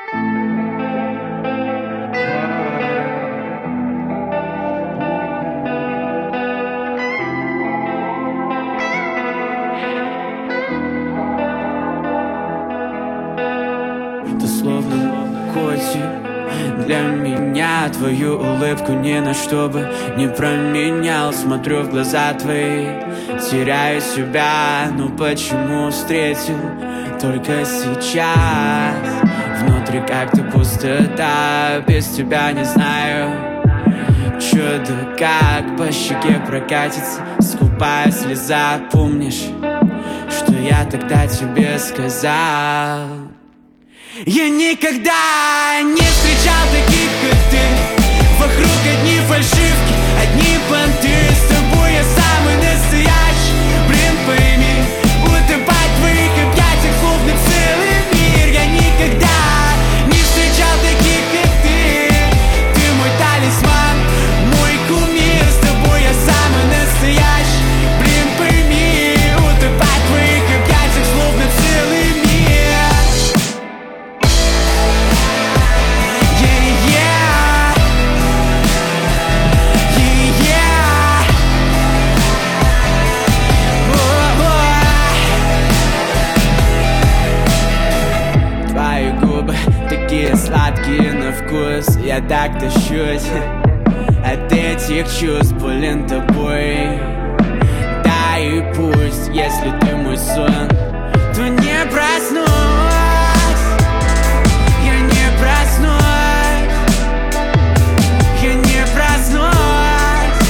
Ты словно котик для меня. Твою улыбку ни на что бы не променял. Смотрю в глаза твои, теряю себя. Ну почему встретил только сейчас? Внутри как-то пустота, без тебя не знаю, чё да как. По щеке прокатится скупая слеза. Помнишь, что я тогда тебе сказал? Я никогда не встречал таких, как ты. Вокруг одни фальшивки, одни понты. С тобой я самый настоящий. Блин, пойми, утопать в твоих объятиях словно целый мир. Я никогда не встречал таких, как ты. Ты мой талисман, мой кумир. С тобой я самый настоящий. Блин, пойми, утопать в твоих объятиях словно целый мир. Такие сладкие на вкус, я так тащусь от этих чувств, болен тобой. Да и пусть, если ты мой сон, то не проснусь. Я не проснусь. Я не проснусь.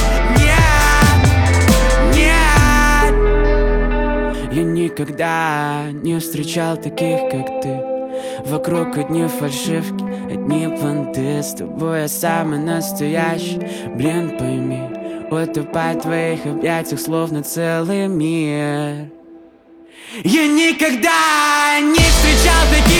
Нет, нет. Я никогда не встречал таких, как ты. Вокруг одни фальшивки, одни понты. С тобой я самый настоящий. Блин, пойми, утопать в твоих объятиях словно целый мир. Я никогда не встречал таких.